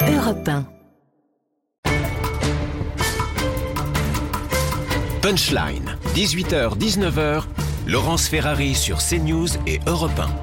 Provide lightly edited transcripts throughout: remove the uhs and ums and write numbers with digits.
Europe 1. Punchline, 18h-19h, Laurence Ferrari sur CNews et Europe 1.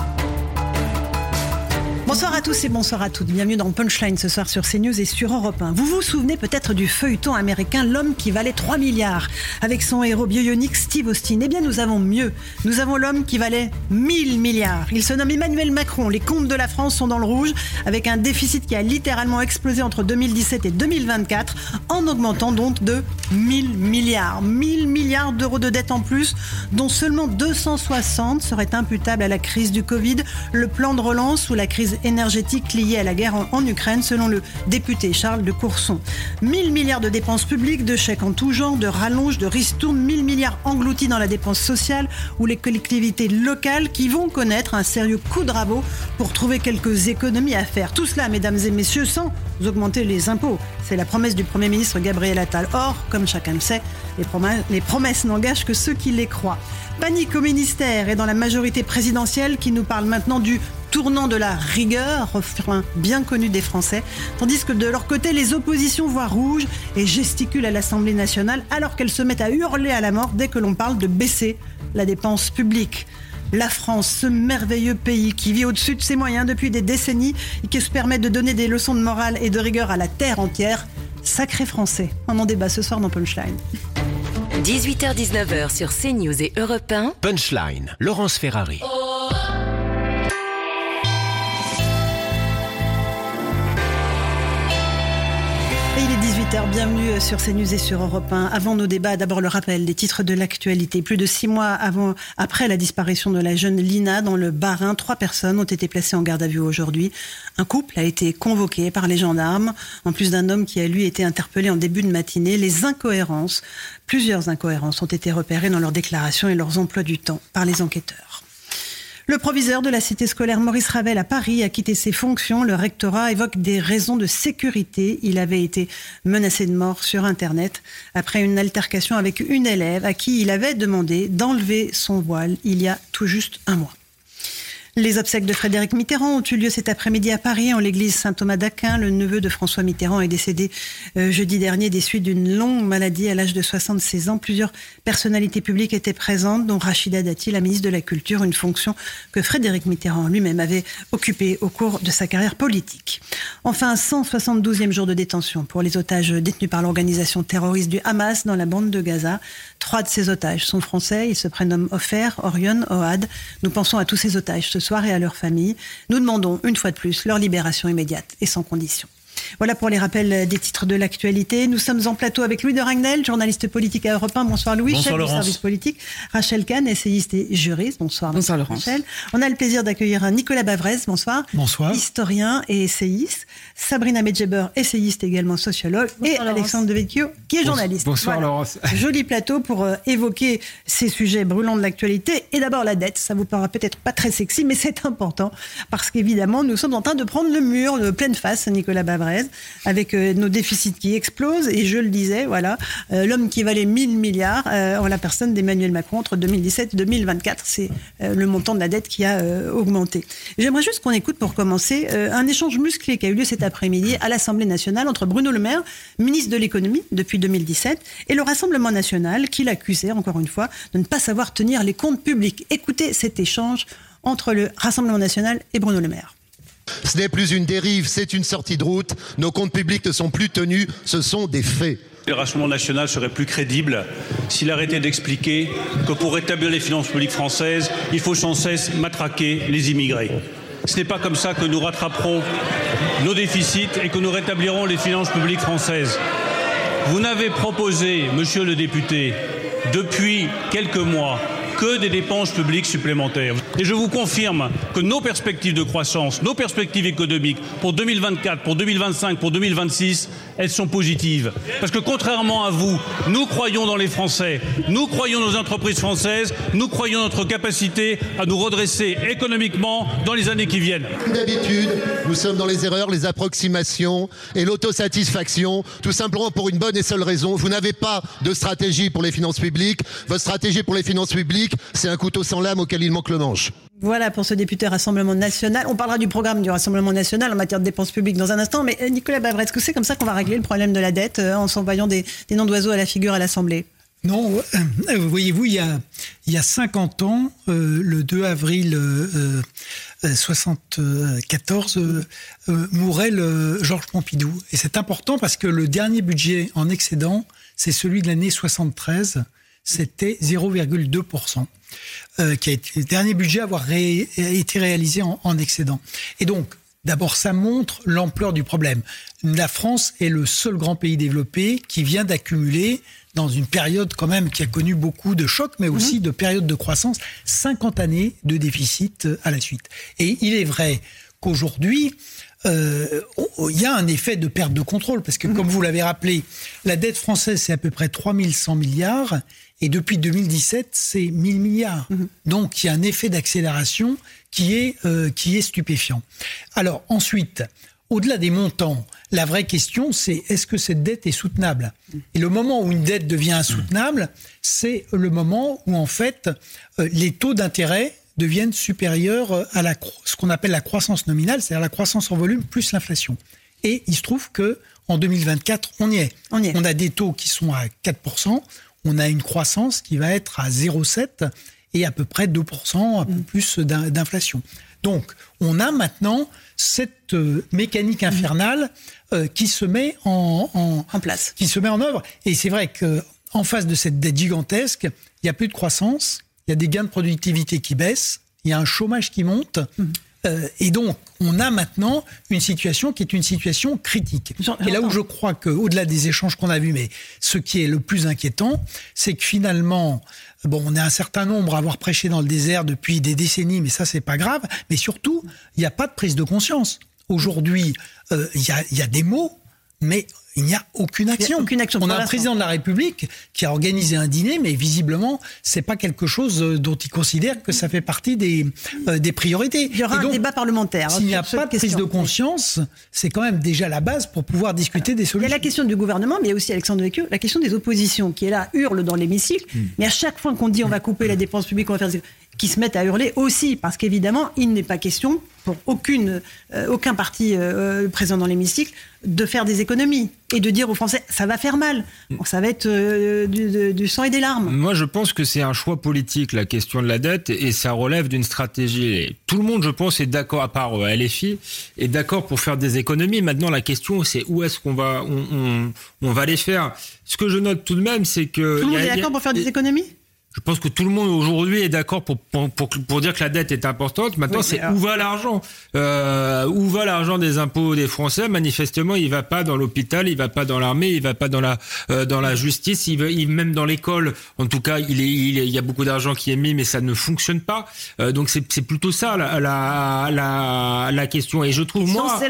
Bonsoir à tous et bonsoir à toutes. Bienvenue dans Punchline ce soir sur CNews et sur Europe 1. Vous vous souvenez peut-être du feuilleton américain L'homme qui valait 3 milliards avec son héros bionique Steve Austin. Eh bien nous avons mieux. Nous avons l'homme qui valait 1000 milliards. Il se nomme Emmanuel Macron. Les comptes de la France sont dans le rouge avec un déficit qui a littéralement explosé entre 2017 et 2024 en augmentant donc de 1000 milliards. 1000 milliards d'euros de dette en plus, dont seulement 260 seraient imputables à la crise du Covid, le plan de relance ou la crise énergétique liée à la guerre en Ukraine, selon le député Charles de Courson. 1000 milliards de dépenses publiques, de chèques en tout genre, de rallonges, de ristournes, 1000 milliards engloutis dans la dépense sociale ou les collectivités locales qui vont connaître un sérieux coup de rabot pour trouver quelques économies à faire. Tout cela, mesdames et messieurs, sans augmenter les impôts. C'est la promesse du Premier ministre Gabriel Attal. Or, comme chacun le sait, les promesses n'engagent que ceux qui les croient. Panique au ministère et dans la majorité présidentielle qui nous parle maintenant du tournant de la rigueur, refrain bien connu des Français, tandis que de leur côté, les oppositions voient rouge et gesticulent à l'Assemblée nationale alors qu'elles se mettent à hurler à la mort dès que l'on parle de baisser la dépense publique. La France, ce merveilleux pays qui vit au-dessus de ses moyens depuis des décennies et qui se permet de donner des leçons de morale et de rigueur à la terre entière. Sacré Français. On en débat ce soir dans Punchline. 18h-19h sur CNews et Europe 1. Punchline, Laurence Ferrari. Et il est 18h, bienvenue sur CNews et sur Europe 1. Avant nos débats, d'abord le rappel des titres de l'actualité. Plus de 6 mois après la disparition de la jeune Lina dans le Bas-Rhin, 3 personnes ont été placées en garde à vue aujourd'hui. Un couple a été convoqué par les gendarmes, en plus d'un homme qui a lui été interpellé en début de matinée. Plusieurs incohérences ont été repérées dans leurs déclarations et leurs emplois du temps par les enquêteurs. Le proviseur de la cité scolaire Maurice Ravel à Paris a quitté ses fonctions. Le rectorat évoque des raisons de sécurité. Il avait été menacé de mort sur Internet après une altercation avec une élève à qui il avait demandé d'enlever son voile il y a tout juste un mois. Les obsèques de Frédéric Mitterrand ont eu lieu cet après-midi à Paris, en l'église Saint-Thomas d'Aquin. Le neveu de François Mitterrand est décédé jeudi dernier des suites d'une longue maladie à l'âge de 76 ans. Plusieurs personnalités publiques étaient présentes, dont Rachida Dati, la ministre de la Culture, une fonction que Frédéric Mitterrand lui-même avait occupée au cours de sa carrière politique. Enfin, 172e jour de détention pour les otages détenus par l'organisation terroriste du Hamas dans la bande de Gaza. 3 de ces otages sont français. Ils se prénomment Ofer, Orion, Ohad. Nous pensons à tous ces otages ce soir et à leurs familles. Nous demandons une fois de plus leur libération immédiate et sans condition. Voilà pour les rappels des titres de l'actualité. Nous sommes en plateau avec Louis de Ragnel, journaliste politique à Europe 1. Bonsoir Louis, bonsoir, chef Laurence. du service politique. Rachel Kahn, essayiste et juriste. Bonsoir. Bonsoir Laurence. Rachel. On a le plaisir d'accueillir Nicolas Bavrez. Bonsoir. Bonsoir. Historien et essayiste. Sabrina Medjeber, essayiste également sociologue. Bonsoir, et Laurence. Alexandre Devecchio, qui est journaliste. Bonsoir Voilà. Laurence. Joli plateau pour évoquer ces sujets brûlants de l'actualité. Et d'abord la dette. Ça vous paraît peut-être pas très sexy, mais c'est important. Parce qu'évidemment, nous sommes en train de prendre le mur de pleine face, Nicolas Bavrez, avec nos déficits qui explosent. Et je le disais, voilà, l'homme qui valait 1000 milliards en la personne d'Emmanuel Macron entre 2017 et 2024. C'est le montant de la dette qui a augmenté. J'aimerais juste qu'on écoute pour commencer un échange musclé qui a eu lieu cet après-midi à l'Assemblée nationale entre Bruno Le Maire, ministre de l'économie depuis 2017, et le Rassemblement national qui l'accusait, encore une fois, de ne pas savoir tenir les comptes publics. Écoutez cet échange entre le Rassemblement national et Bruno Le Maire. Ce n'est plus une dérive, c'est une sortie de route. Nos comptes publics ne sont plus tenus, ce sont des faits. Le Rassemblement national serait plus crédible s'il arrêtait d'expliquer que pour rétablir les finances publiques françaises, il faut sans cesse matraquer les immigrés. Ce n'est pas comme ça que nous rattraperons nos déficits et que nous rétablirons les finances publiques françaises. Vous n'avez proposé, monsieur le député, depuis quelques mois, que des dépenses publiques supplémentaires. Et je vous confirme que nos perspectives de croissance, nos perspectives économiques pour 2024, pour 2025, pour 2026, elles sont positives. Parce que contrairement à vous, nous croyons dans les Français, nous croyons dans nos entreprises françaises, nous croyons dans notre capacité à nous redresser économiquement dans les années qui viennent. Comme d'habitude, nous sommes dans les erreurs, les approximations et l'autosatisfaction, tout simplement pour une bonne et seule raison. Vous n'avez pas de stratégie pour les finances publiques. Votre stratégie pour les finances publiques, c'est un couteau sans lame auquel il manque le manche. Voilà pour ce député Rassemblement National. On parlera du programme du Rassemblement National en matière de dépenses publiques dans un instant. Mais Nicolas Bavret, est-ce que c'est comme ça qu'on va régler le problème de la dette en s'envoyant des noms d'oiseaux à la figure à l'Assemblée ? Non, voyez-vous, il y a 50 ans, le 2 avril 1974, mourait Georges Pompidou. Et c'est important parce que le dernier budget en excédent, c'est celui de l'année 73, c'était 0,2%. Qui a été le dernier budget à avoir été réalisé en excédent. Et donc, d'abord, ça montre l'ampleur du problème. La France est le seul grand pays développé qui vient d'accumuler, dans une période quand même qui a connu beaucoup de chocs, mais aussi de périodes de croissance, 50 années de déficit à la suite. Et il est vrai qu'aujourd'hui, il y a un effet de perte de contrôle, parce que comme vous l'avez rappelé, la dette française, c'est à peu près 3100 milliards, et depuis 2017, c'est 1000 milliards. Donc, il y a un effet d'accélération qui est stupéfiant. Alors, ensuite, au-delà des montants, la vraie question, c'est est-ce que cette dette est soutenable ? Et le moment où une dette devient insoutenable, c'est le moment où, en fait, les taux d'intérêt deviennent supérieurs à ce qu'on appelle la croissance nominale, c'est-à-dire la croissance en volume plus l'inflation. Et il se trouve qu'en 2024, on y est. On a des taux qui sont à 4%, on a une croissance qui va être à 0,7% et à peu près 2%, un peu plus d'inflation. Donc, on a maintenant cette mécanique infernale qui se met en place, qui se met en œuvre. Et c'est vrai qu'en face de cette dette gigantesque, il n'y a plus de croissance, il y a des gains de productivité qui baissent, il y a un chômage qui monte. Et donc, on a maintenant une situation qui est une situation critique. Et là où je crois qu'au-delà des échanges qu'on a vus, mais ce qui est le plus inquiétant, c'est que finalement, on est un certain nombre à avoir prêché dans le désert depuis des décennies, mais ça, c'est pas grave. Mais surtout, il n'y a pas de prise de conscience. Aujourd'hui, il y a des mots, mais il n'y a aucune action. On a un président de la République qui a organisé un dîner, mais visiblement, c'est pas quelque chose dont il considère que ça fait partie des priorités. Il y aura un débat parlementaire. S'il n'y a pas de prise de conscience, c'est quand même déjà la base pour pouvoir discuter des solutions. Il y a la question du gouvernement, mais il y a aussi, Alexandre Devecchio, la question des oppositions, qui est là, hurle dans l'hémicycle, mais à chaque fois qu'on dit on va couper la dépense publique, on va faire qui se mettent à hurler aussi, parce qu'évidemment, il n'est pas question pour aucun parti présent dans l'hémicycle de faire des économies et de dire aux Français ça va faire mal, ça va être du sang et des larmes. Moi, je pense que c'est un choix politique, la question de la dette, et ça relève d'une stratégie. Et tout le monde, je pense, est d'accord, à part LFI, est d'accord pour faire des économies. Maintenant, la question, c'est où est-ce qu'on va, on va les faire. Ce que je note tout de même, c'est que... Tout le monde est d'accord pour faire des économies ? Je pense que tout le monde aujourd'hui est d'accord pour dire que la dette est importante. Maintenant, où va l'argent ? Où va l'argent des impôts des Français ? Manifestement, il va pas dans l'hôpital, il va pas dans l'armée, il va pas dans la justice, il même dans l'école. En tout cas, il y a beaucoup d'argent qui est mis, mais ça ne fonctionne pas. Donc c'est plutôt ça la question. Et je trouve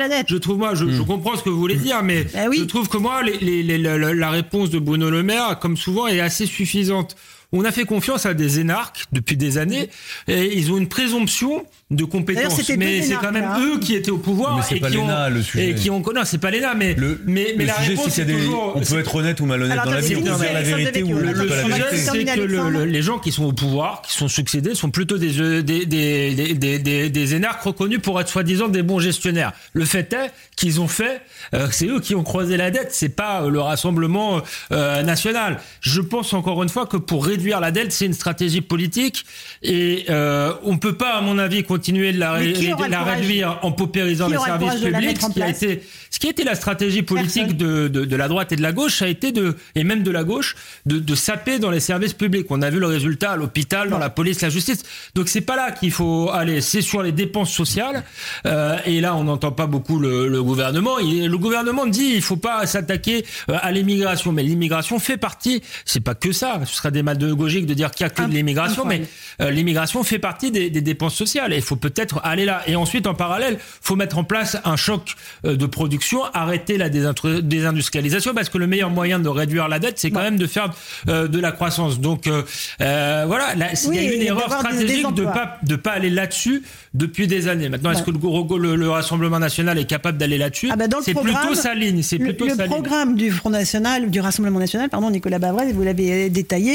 je comprends ce que vous voulez dire, mais je trouve que moi la réponse de Bruno Le Maire, comme souvent, est assez suffisante. On a fait confiance à des énarques depuis des années et ils ont une présomption de compétence. Mais c'est quand même eux qui étaient au pouvoir. Mais c'est pas l'ENA, le sujet. Non, c'est pas l'ENA, mais la réponse, c'est toujours... On peut être honnête ou malhonnête dans la vie, on peut dire la vérité ou le sujet, c'est que les gens qui sont au pouvoir, qui sont succédés, sont plutôt des énarques reconnus pour être soi-disant des bons gestionnaires. Le fait est qu'ils ont fait, c'est eux qui ont creusé la dette, c'est pas le Rassemblement national. Je pense encore une fois que pour réduire la dette, c'est une stratégie politique et on peut pas, à mon avis, continuer de la réduire en paupérisant les services publics. Ce qui a été la stratégie politique de la droite et de la gauche, a été et même de la gauche, de saper dans les services publics. On a vu le résultat à l'hôpital, dans la police, la justice. Donc c'est pas là qu'il faut aller, c'est sur les dépenses sociales. Et là, on n'entend pas beaucoup le gouvernement. Le gouvernement dit il faut pas s'attaquer à l'immigration, mais l'immigration fait partie. C'est pas que ça. Ce serait démagogique de dire qu'il y a que de l'immigration, mais l'immigration fait partie des dépenses sociales. Et il faut peut-être aller là. Et ensuite, en parallèle, faut mettre en place un choc de production, arrêter la désindustrialisation, parce que le meilleur moyen de réduire la dette, c'est quand même de faire de la croissance. Donc voilà, il y a eu une erreur stratégique de pas aller là-dessus depuis des années. Maintenant, est-ce que le Rassemblement national est capable d'aller là-dessus ? C'est plutôt sa ligne. Le programme du Front National, du Rassemblement national, Nicolas Bavret, vous l'avez détaillé, c'est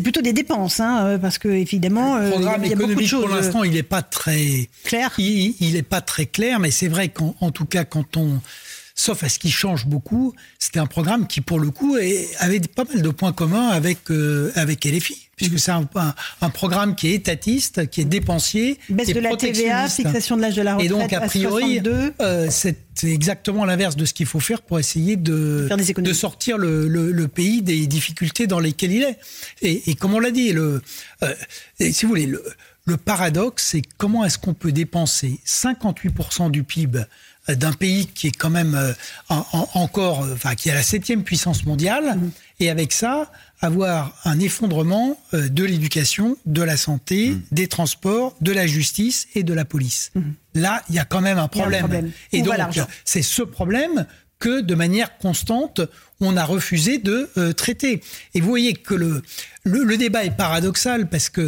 plutôt des dépenses, parce que évidemment, le programme il y a beaucoup de choses. Pour l'instant, il n'est pas très clair. Il n'est pas très clair, mais c'est vrai qu'en tout cas, sauf à ce qui change beaucoup, c'était un programme qui, pour le coup, avait pas mal de points communs avec LFI. Puisque c'est un programme qui est étatiste, qui est dépensier, baisse de la TVA, fixation de l'âge de la retraite. Et donc, a priori, c'est exactement l'inverse de ce qu'il faut faire pour essayer de sortir le pays des difficultés dans lesquelles il est. Et comme on l'a dit, si vous voulez, le paradoxe, c'est comment est-ce qu'on peut dépenser 58% du PIB d'un pays qui est quand même qui a la 7e puissance mondiale, et avec ça, avoir un effondrement de l'éducation, de la santé, des transports, de la justice et de la police. Là, il y a quand même un problème. Et donc, c'est ce problème que, de manière constante, on a refusé de traiter. Et vous voyez que le débat est paradoxal parce que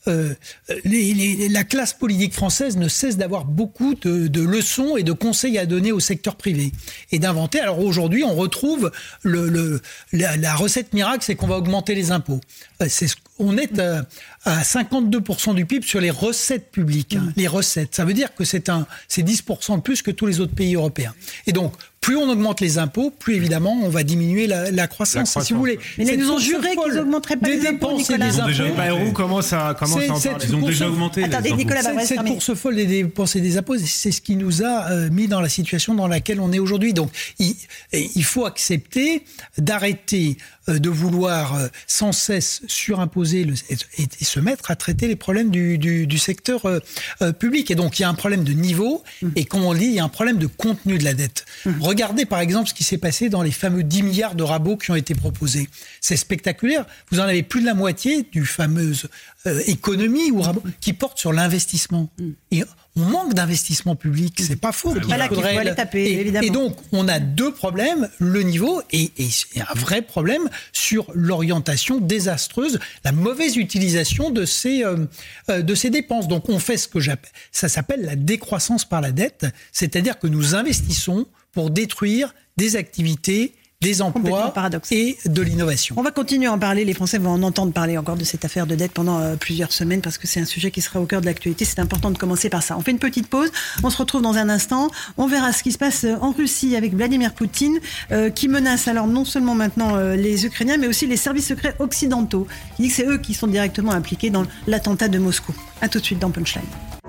la classe politique française ne cesse d'avoir beaucoup de leçons et de conseils à donner au secteur privé et d'inventer. Alors aujourd'hui, on retrouve la recette miracle, c'est qu'on va augmenter les impôts. On est à 52% du PIB sur les recettes publiques. Les recettes, ça veut dire que c'est 10% de plus que tous les autres pays européens. Et donc, plus on augmente les impôts, plus évidemment on va diminuer la croissance. Si vous voulez. Mais ils nous ont juré qu'ils n'augmenteraient pas les impôts, Nicolas. Comment ça en parler. Ils ont déjà augmenté. Attendez, Nicolas, cette course folle des dépenses et des impôts, c'est ce qui nous a mis dans la situation dans laquelle on est aujourd'hui. Donc, il faut accepter d'arrêter de vouloir sans cesse surimposer et se mettre à traiter les problèmes du secteur public. Et donc, il y a un problème de niveau et, comme on dit, il y a un problème de contenu de la dette. Regardez, par exemple, ce qui s'est passé dans les fameux 10 milliards de rabots qui ont été proposés. C'est spectaculaire. Vous en avez plus de la moitié du fameux économie ou rabot qui porte sur l'investissement. Et on manque d'investissement public, c'est pas faux. C'est là qu'il faut aller taper, évidemment. Et donc, on a deux problèmes, le niveau et un vrai problème sur l'orientation désastreuse, la mauvaise utilisation de ces dépenses. Donc, on fait ça s'appelle la décroissance par la dette, c'est-à-dire que nous investissons pour détruire des activités, des emplois et de l'innovation. On va continuer à en parler. Les Français vont en entendre parler encore de cette affaire de dette pendant plusieurs semaines parce que c'est un sujet qui sera au cœur de l'actualité. C'est important de commencer par ça. On fait une petite pause. On se retrouve dans un instant. On verra ce qui se passe en Russie avec Vladimir Poutine qui menace alors non seulement maintenant les Ukrainiens mais aussi les services secrets occidentaux. Il dit que c'est eux qui sont directement impliqués dans l'attentat de Moscou. À tout de suite dans Punchline.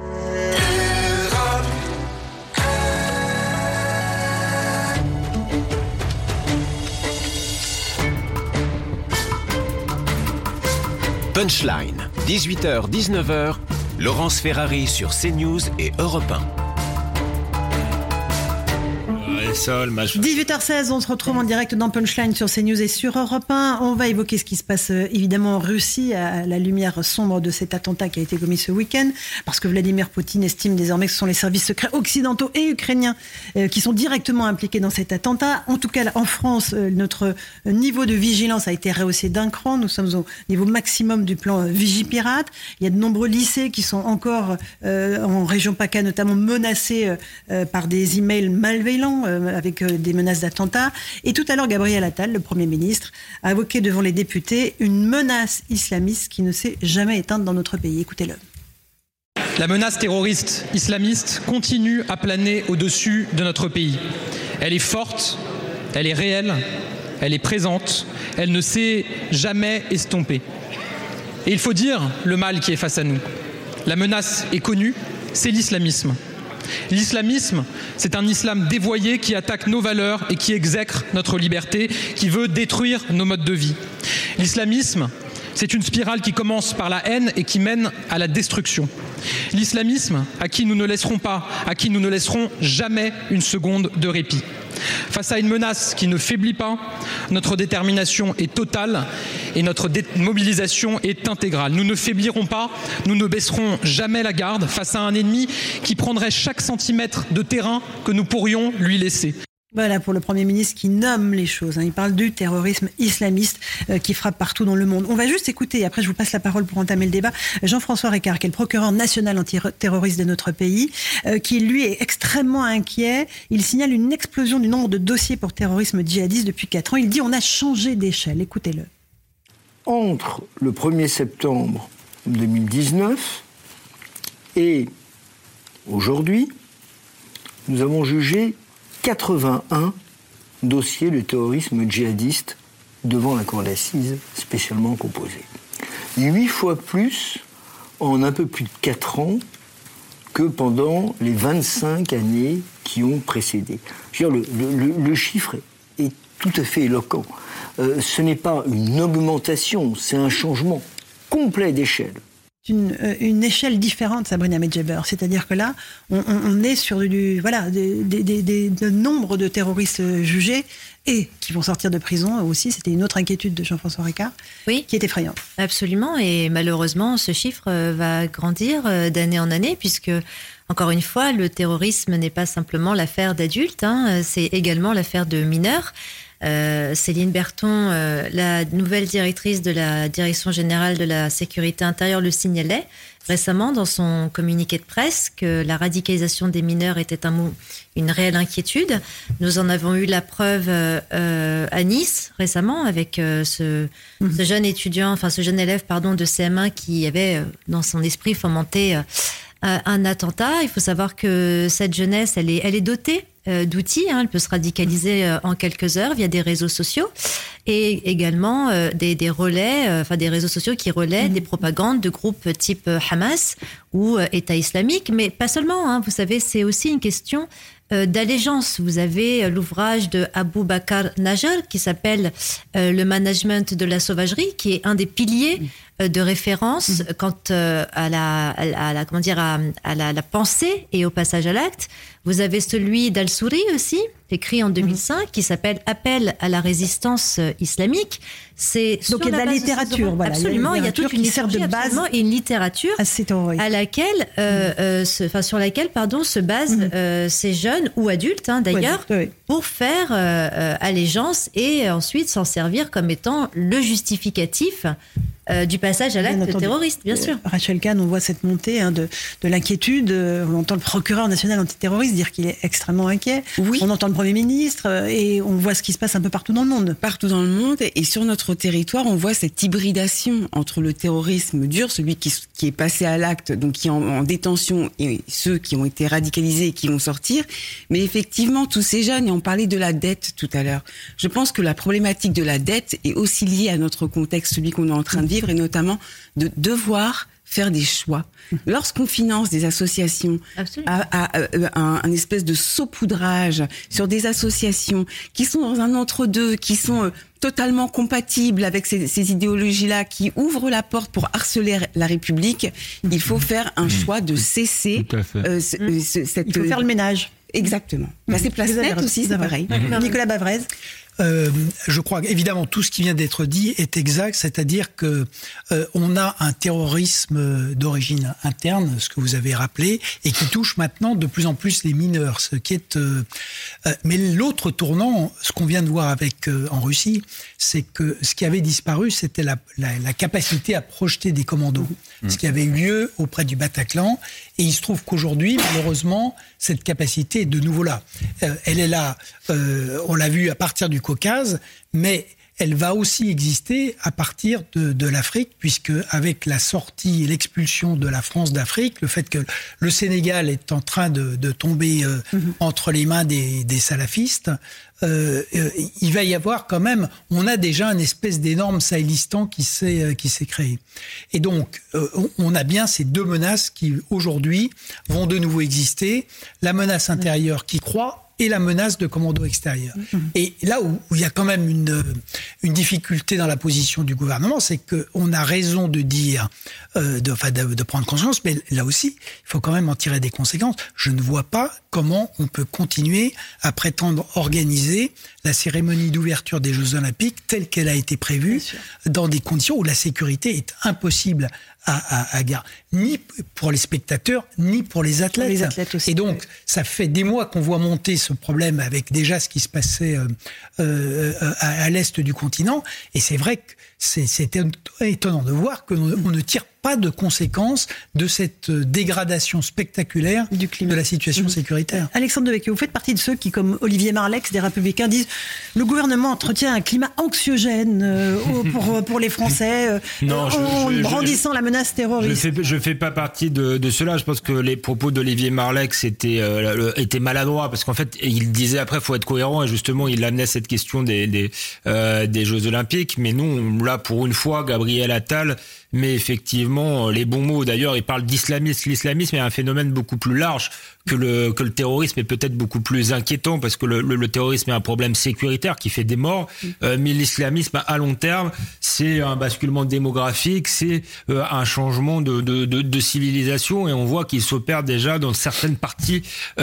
Punchline, 18h-19h, Laurence Ferrari sur CNews et Europe 1. 18h16, on se retrouve en direct dans Punchline sur CNews et sur Europe 1. On va évoquer ce qui se passe évidemment en Russie à la lumière sombre de cet attentat qui a été commis ce week-end, parce que Vladimir Poutine estime désormais que ce sont les services secrets occidentaux et ukrainiens qui sont directement impliqués dans cet attentat. En tout cas, en France, notre niveau de vigilance a été rehaussé d'un cran. Nous sommes au niveau maximum du plan Vigipirate. Il y a de nombreux lycées qui sont encore en région PACA notamment menacés par des emails malveillants avec des menaces d'attentats. Et tout à l'heure, Gabriel Attal, le Premier ministre, a évoqué devant les députés une menace islamiste qui ne s'est jamais éteinte dans notre pays. Écoutez-le. La menace terroriste islamiste continue à planer au-dessus de notre pays. Elle est forte, elle est réelle, elle est présente, elle ne s'est jamais estompée. Et il faut dire le mal qui est face à nous. La menace est connue, c'est l'islamisme. L'islamisme, c'est un islam dévoyé qui attaque nos valeurs et qui exècre notre liberté, qui veut détruire nos modes de vie. L'islamisme, c'est une spirale qui commence par la haine et qui mène à la destruction. L'islamisme, à qui nous ne laisserons pas, à qui nous ne laisserons jamais une seconde de répit. Face à une menace qui ne faiblit pas, notre détermination est totale et notre mobilisation est intégrale. Nous ne faiblirons pas, nous ne baisserons jamais la garde face à un ennemi qui prendrait chaque centimètre de terrain que nous pourrions lui laisser. Voilà pour le Premier ministre qui nomme les choses. Il parle du terrorisme islamiste qui frappe partout dans le monde. On va juste écouter, après je vous passe la parole pour entamer le débat, Jean-François Récart, qui est le procureur national antiterroriste de notre pays, qui lui est extrêmement inquiet. Il signale une explosion du nombre de dossiers pour terrorisme djihadiste depuis 4 ans. Il dit on a changé d'échelle. Écoutez-le. entre le 1er septembre 2019 et aujourd'hui, nous avons jugé 81 dossiers de terrorisme djihadiste devant la cour d'assises spécialement composée. 8 fois plus en un peu plus de 4 ans que pendant les 25 années qui ont précédé. Je veux dire, le chiffre est tout à fait éloquent. Ce n'est pas une augmentation, c'est un changement complet d'échelle. Une échelle différente, Sabrina Medjeber. C'est-à-dire que là, on est sur des nombres de terroristes jugés et qui vont sortir de prison aussi. C'était une autre inquiétude de Jean-François Ricard, qui est effrayante. Absolument, et malheureusement, ce chiffre va grandir d'année en année, puisque, encore une fois, le terrorisme n'est pas simplement l'affaire d'adultes, c'est également l'affaire de mineurs. Céline Berthon, la nouvelle directrice de la Direction générale de la sécurité intérieure, le signalait récemment dans son communiqué de presse que la radicalisation des mineurs était une réelle inquiétude. Nous en avons eu la preuve à Nice récemment avec ce jeune étudiant, ce jeune élève de CM1 qui avait dans son esprit fomenté un attentat. Il faut savoir que cette jeunesse, elle est dotée d'outils, elle peut se radicaliser en quelques heures via des réseaux sociaux et également des relais, des réseaux sociaux qui relaient des propagandes de groupes type Hamas ou État islamique, mais pas seulement, vous savez, c'est aussi une question d'allégeance. Vous avez l'ouvrage de Abou Bakr Najar qui s'appelle Le management de la sauvagerie, qui est un des piliers de référence quant à la pensée et au passage à l'acte. Vous avez celui d'Al-Souri aussi, écrit en 2005, qui s'appelle Appel à la résistance islamique. Donc il y a de la littérature, voilà. Absolument, il y a toute une liturgie de base et une littérature à laquelle, sur laquelle se basent ces jeunes ou adultes d'ailleurs, pour faire allégeance et ensuite s'en servir comme étant le justificatif du passage à l'acte terroriste, bien sûr. Rachel Kahn, on voit cette montée de l'inquiétude. On entend le procureur national antiterroriste dire qu'il est extrêmement inquiet. Oui. On entend le Premier ministre et on voit ce qui se passe un peu partout dans le monde. Partout dans le monde, et sur notre territoire, on voit cette hybridation entre le terrorisme dur, celui qui est passé à l'acte, donc qui est en détention, et ceux qui ont été radicalisés et qui vont sortir. Mais effectivement, tous ces jeunes, et on parlait de la dette tout à l'heure, je pense que la problématique de la dette est aussi liée à notre contexte, celui qu'on est en train de vivre, et notamment de devoir faire des choix. Lorsqu'on finance des associations un espèce de saupoudrage sur des associations qui sont dans un entre-deux, qui sont totalement compatibles avec ces idéologies-là, qui ouvrent la porte pour harceler la République, il faut faire un choix de cesser il faut faire le ménage. Exactement. C'est Place Nette aussi, c'est pareil. Nicolas Bavrez. Je crois évidemment tout ce qui vient d'être dit est exact, c'est-à-dire que on a un terrorisme d'origine interne, ce que vous avez rappelé, et qui touche maintenant de plus en plus les mineurs, ce qui est. Mais l'autre tournant, ce qu'on vient de voir avec en Russie, c'est que ce qui avait disparu, c'était la capacité à projeter des commandos, ce qui avait eu lieu auprès du Bataclan, et il se trouve qu'aujourd'hui, malheureusement, cette capacité est de nouveau là. Elle est là, on l'a vu à partir du Caucase, mais elle va aussi exister à partir de l'Afrique, puisque avec la sortie et l'expulsion de la France d'Afrique, le fait que le Sénégal est en train de tomber entre les mains des salafistes, il va y avoir quand même, on a déjà une espèce d'énorme sahélistan qui s'est créé. Et donc, on a bien ces deux menaces qui, aujourd'hui, vont de nouveau exister. La menace intérieure qui croît, et la menace de commando extérieur. Et là où il y a quand même une difficulté dans la position du gouvernement, c'est qu'on a raison de dire, de prendre conscience, mais là aussi, il faut quand même en tirer des conséquences. Je ne vois pas comment on peut continuer à prétendre organiser la cérémonie d'ouverture des Jeux Olympiques telle qu'elle a été prévue, dans des conditions où la sécurité est impossible à garder, ni pour les spectateurs, ni pour les athlètes. Les athlètes aussi. Et donc, ça fait des mois qu'on voit monter ce problème avec déjà ce qui se passait à l'est du continent. Et c'est vrai que c'est étonnant de voir qu'on ne tire pas de conséquences de cette dégradation spectaculaire du climat, de la situation sécuritaire. Alexandre Devecchio, vous faites partie de ceux qui, comme Olivier Marleix des Républicains, disent le gouvernement entretient un climat anxiogène pour les Français en brandissant la menace terroriste. Je fais pas partie de cela. Je pense que les propos d'Olivier Marleix étaient maladroits parce qu'en fait il disait après faut être cohérent et justement il amenait cette question des Jeux Olympiques. Mais non, là pour une fois Gabriel Attal met effectivement les bons mots. D'ailleurs il parle d'islamisme. L'islamisme est un phénomène beaucoup plus large que le terrorisme est peut-être beaucoup plus inquiétant parce que le terrorisme est un problème sécuritaire qui fait des morts, mais l'islamisme à long terme c'est un basculement démographique, c'est un changement de civilisation et on voit qu'il s'opère déjà dans certaines parties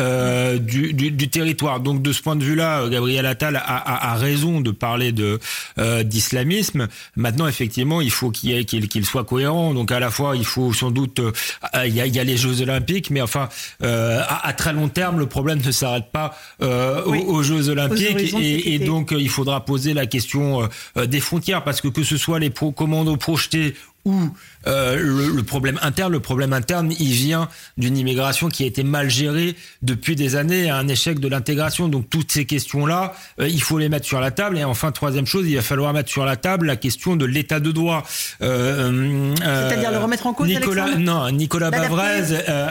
du territoire. Donc de ce point de vue-là, Gabriel Attal a raison de parler d'islamisme. Maintenant effectivement il faut qu'il soit cohérent. Donc à la fois il faut sans doute il y a les Jeux Olympiques, mais enfin à très long terme, le problème ne s'arrête pas aux Jeux Olympiques et donc il faudra poser la question des frontières parce que ce soit les commandos projetés ou le problème interne, il vient d'une immigration qui a été mal gérée depuis des années, à un échec de l'intégration. Donc toutes ces questions-là, il faut les mettre sur la table. Et enfin, troisième chose, il va falloir mettre sur la table la question de l'état de droit. C'est-à-dire le remettre en cause, Nicolas Bavrez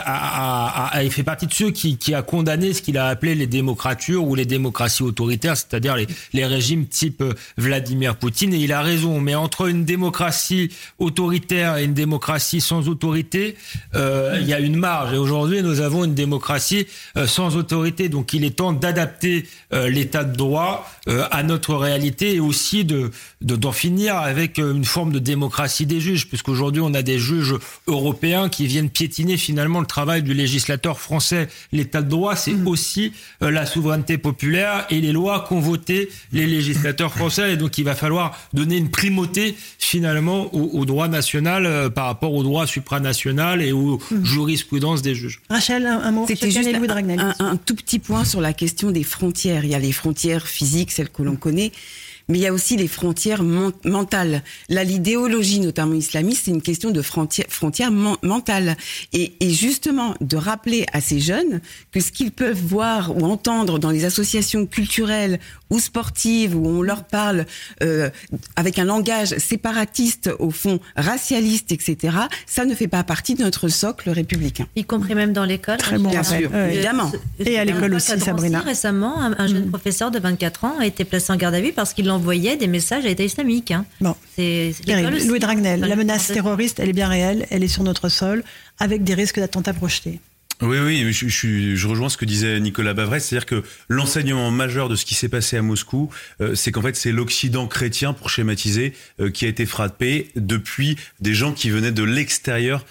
a fait partie de ceux qui a condamné ce qu'il a appelé les démocratures ou les démocraties autoritaires, c'est-à-dire les régimes type Vladimir Poutine. Et il a raison, mais entre une démocratie autoritaire et une démocratie sans autorité, il y a une marge. Et aujourd'hui, nous avons une démocratie sans autorité. Donc, il est temps d'adapter l'état de droit à notre réalité et aussi d'en finir avec une forme de démocratie des juges, puisqu'aujourd'hui, on a des juges européens qui viennent piétiner finalement le travail du législateur français. L'état de droit, c'est aussi la souveraineté populaire et les lois qu'ont voté les législateurs français. Et donc, il va falloir donner une primauté finalement au droit national par rapport au droit supranational et aux jurisprudences des juges. Rachel, un mot. C'était juste un tout petit point sur la question des frontières. Il y a les frontières physiques, celles que l'on connaît, mais il y a aussi les frontières mentales. Là, l'idéologie, notamment islamiste, c'est une question de frontières mentales. Et justement, de rappeler à ces jeunes que ce qu'ils peuvent voir ou entendre dans les associations culturelles ou sportives, où on leur parle avec un langage séparatiste, au fond racialiste, etc., ça ne fait pas partie de notre socle républicain. Y compris même dans l'école. Très bon rappel. Évidemment. Et à l'école aussi, Sabrina. Récemment, un jeune professeur de 24 ans a été placé en garde à vue parce qu'il envoyait des messages à l'État islamique. Bon. C'est Louis Dragnel, la menace terroriste, elle est bien réelle, elle est sur notre sol, avec des risques d'attentats projetés. Oui, je rejoins ce que disait Nicolas Bavrez, c'est-à-dire que l'enseignement majeur de ce qui s'est passé à Moscou, c'est qu'en fait c'est l'Occident chrétien, pour schématiser, qui a été frappé depuis des gens qui venaient de l'extérieur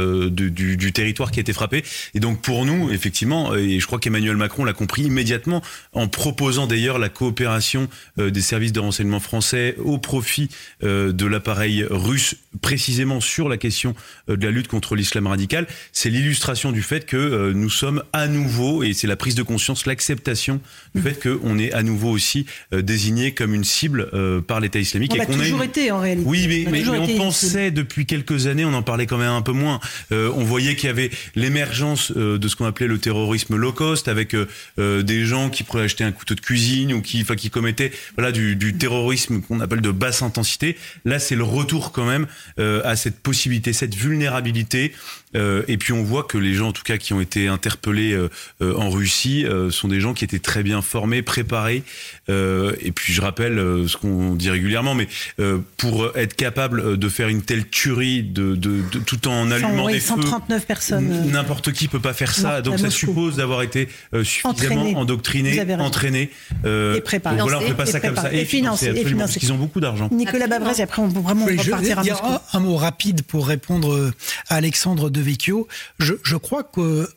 du territoire qui a été frappé. Et donc pour nous, effectivement, et je crois qu'Emmanuel Macron l'a compris immédiatement, en proposant d'ailleurs la coopération des services de renseignement français au profit de l'appareil russe, précisément sur la question de la lutte contre l'islam radical, c'est l'illustration du fait que nous sommes à nouveau, et c'est la prise de conscience, l'acceptation du fait qu'on est à nouveau aussi désigné comme une cible par l'État islamique. On a toujours été en réalité. Oui, mais on pensait depuis quelques années, on en parlait quand même un peu moins. On voyait qu'il y avait l'émergence de ce qu'on appelait le terrorisme low cost, avec des gens qui pourraient acheter un couteau de cuisine ou qui commettaient du terrorisme qu'on appelle de basse intensité. Là, c'est le retour quand même à cette possibilité, cette vulnérabilité. Et puis on voit que les gens, en tout cas, qui ont été interpellés en Russie, sont des gens qui étaient très bien formés, préparés. Et puis je rappelle ce qu'on dit régulièrement, mais pour être capable de faire une telle tuerie, tout en allumant des feux, 139 personnes. N'importe qui peut pas faire ça. Donc ça suppose d'avoir été suffisamment endoctriné, entraîné, et préparé. Donc voilà, on fait pas ça comme ça. Et financé. Parce qu'ils ont beaucoup d'argent. Nicolas Bavrez, et après on peut vraiment repartir à Moscou. Un mot rapide pour répondre à Alexandre Devecchio. Je crois que